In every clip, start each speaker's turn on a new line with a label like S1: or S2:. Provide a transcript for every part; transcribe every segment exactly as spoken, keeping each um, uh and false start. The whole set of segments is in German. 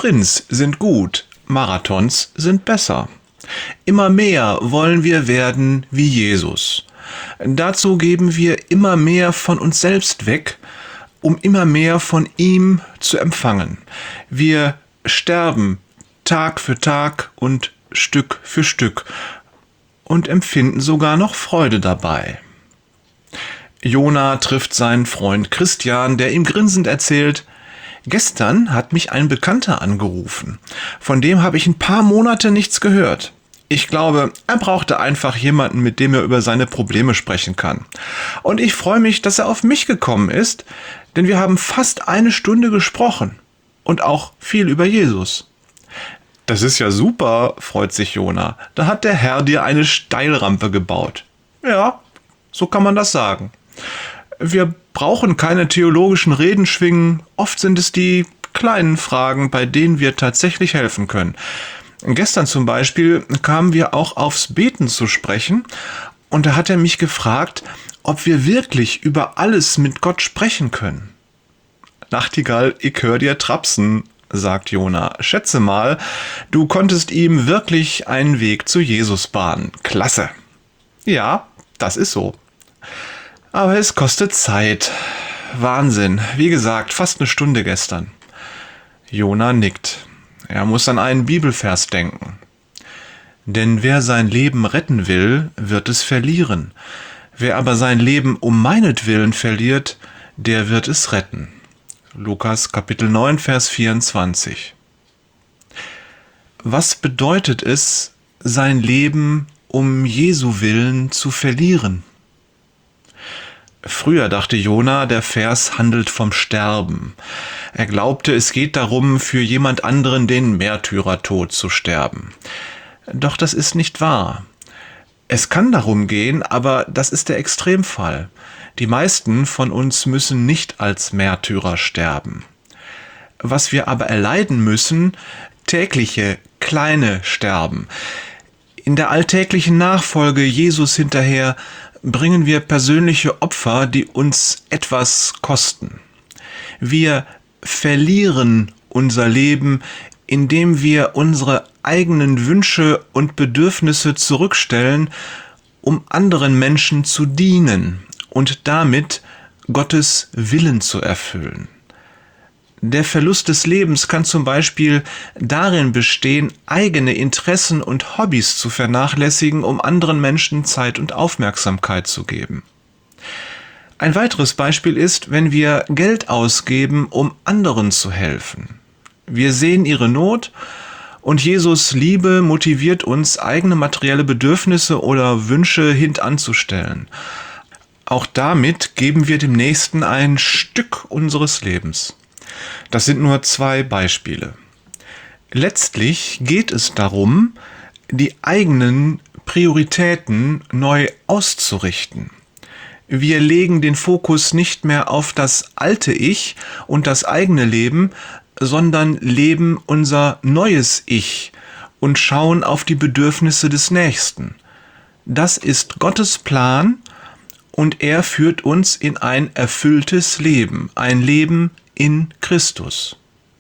S1: Sprints sind gut, Marathons sind besser. Immer mehr wollen wir werden wie Jesus. Dazu geben wir immer mehr von uns selbst weg, um immer mehr von ihm zu empfangen. Wir sterben Tag für Tag und Stück für Stück und empfinden sogar noch Freude dabei. Jona trifft seinen Freund Christian, der ihm grinsend erzählt: Gestern hat mich ein Bekannter angerufen. Von dem habe ich ein paar Monate nichts gehört. Ich glaube, er brauchte einfach jemanden, mit dem er über seine Probleme sprechen kann. Und ich freue mich, dass er auf mich gekommen ist, denn wir haben fast eine Stunde gesprochen und auch viel über Jesus. Das ist ja super, freut sich Jona. Da hat der Herr dir eine Steilrampe gebaut. Ja, so kann man das sagen. Wir brauchen keine theologischen Reden schwingen. Oft sind es die kleinen Fragen, bei denen wir tatsächlich helfen können. Gestern zum Beispiel kamen wir auch aufs Beten zu sprechen und da hat er mich gefragt, ob wir wirklich über alles mit Gott sprechen können. Nachtigall, ich hör dir trapsen, sagt Jona. Schätze mal, du konntest ihm wirklich einen Weg zu Jesus bahnen. Klasse. Ja, das ist so. Aber es kostet Zeit. Wahnsinn. Wie gesagt, fast eine Stunde gestern. Jona nickt. Er muss an einen Bibelvers denken. Denn wer sein Leben retten will, wird es verlieren. Wer aber sein Leben um meinetwillen verliert, der wird es retten. Lukas Kapitel neun, Vers vierundzwanzig. Was bedeutet es, sein Leben um Jesu willen zu verlieren? Früher dachte Jona, der Vers handelt vom Sterben. Er glaubte, es geht darum, für jemand anderen den Märtyrertod zu sterben. Doch das ist nicht wahr. Es kann darum gehen, aber das ist der Extremfall. Die meisten von uns müssen nicht als Märtyrer sterben. Was wir aber erleiden müssen, tägliche, kleine Sterben. In der alltäglichen Nachfolge Jesus hinterher bringen wir persönliche Opfer, die uns etwas kosten. Wir verlieren unser Leben, indem wir unsere eigenen Wünsche und Bedürfnisse zurückstellen, um anderen Menschen zu dienen und damit Gottes Willen zu erfüllen. Der Verlust des Lebens kann zum Beispiel darin bestehen, eigene Interessen und Hobbys zu vernachlässigen, um anderen Menschen Zeit und Aufmerksamkeit zu geben. Ein weiteres Beispiel ist, wenn wir Geld ausgeben, um anderen zu helfen. Wir sehen ihre Not und Jesus' Liebe motiviert uns, eigene materielle Bedürfnisse oder Wünsche hintanzustellen. Auch damit geben wir dem Nächsten ein Stück unseres Lebens. Das sind nur zwei Beispiele. Letztlich geht es darum, die eigenen Prioritäten neu auszurichten. Wir legen den Fokus nicht mehr auf das alte Ich und das eigene Leben, sondern leben unser neues Ich und schauen auf die Bedürfnisse des Nächsten. Das ist Gottes Plan und er führt uns in ein erfülltes Leben, ein Leben in Christus.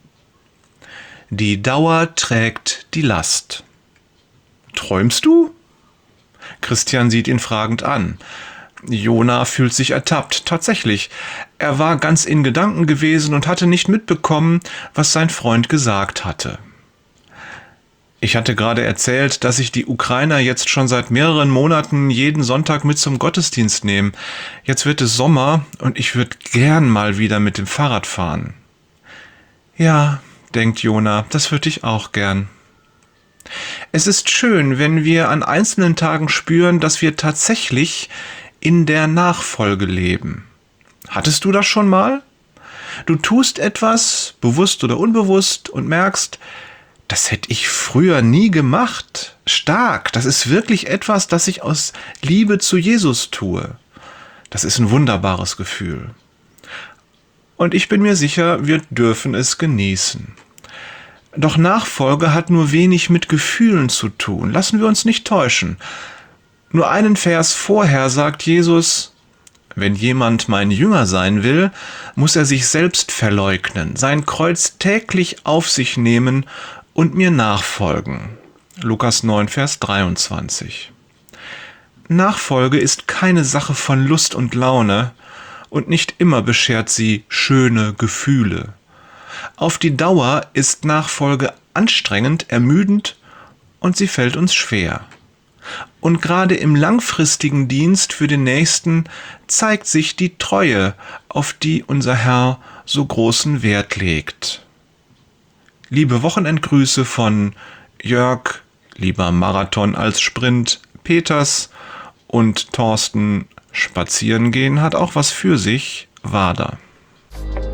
S1: Die Dauer trägt die Last. Träumst du? Christian sieht ihn fragend an. Jona fühlt sich ertappt. Tatsächlich, er war ganz in Gedanken gewesen und hatte nicht mitbekommen, was sein Freund gesagt hatte. Ich hatte gerade erzählt, dass sich die Ukrainer jetzt schon seit mehreren Monaten jeden Sonntag mit zum Gottesdienst nehmen. Jetzt wird es Sommer und ich würde gern mal wieder mit dem Fahrrad fahren. Ja, denkt Jona, das würde ich auch gern. Es ist schön, wenn wir an einzelnen Tagen spüren, dass wir tatsächlich in der Nachfolge leben. Hattest du das schon mal? Du tust etwas, bewusst oder unbewusst, und merkst, das hätte ich früher nie gemacht. Stark, das ist wirklich etwas, das ich aus Liebe zu Jesus tue. Das ist ein wunderbares Gefühl. Und ich bin mir sicher, wir dürfen es genießen. Doch Nachfolge hat nur wenig mit Gefühlen zu tun. Lassen wir uns nicht täuschen. Nur einen Vers vorher sagt Jesus: Wenn jemand mein Jünger sein will, muss er sich selbst verleugnen, sein Kreuz täglich auf sich nehmen und mir nachfolgen. Lukas neun, Vers dreiundzwanzig. Nachfolge ist keine Sache von Lust und Laune und nicht immer beschert sie schöne Gefühle. Auf die Dauer ist Nachfolge anstrengend, ermüdend und sie fällt uns schwer. Und gerade im langfristigen Dienst für den Nächsten zeigt sich die Treue, auf die unser Herr so großen Wert legt. Liebe Wochenendgrüße von Jörg, lieber Marathon als Sprint, Peters und Thorsten. Spazieren gehen hat auch was für sich, Wader.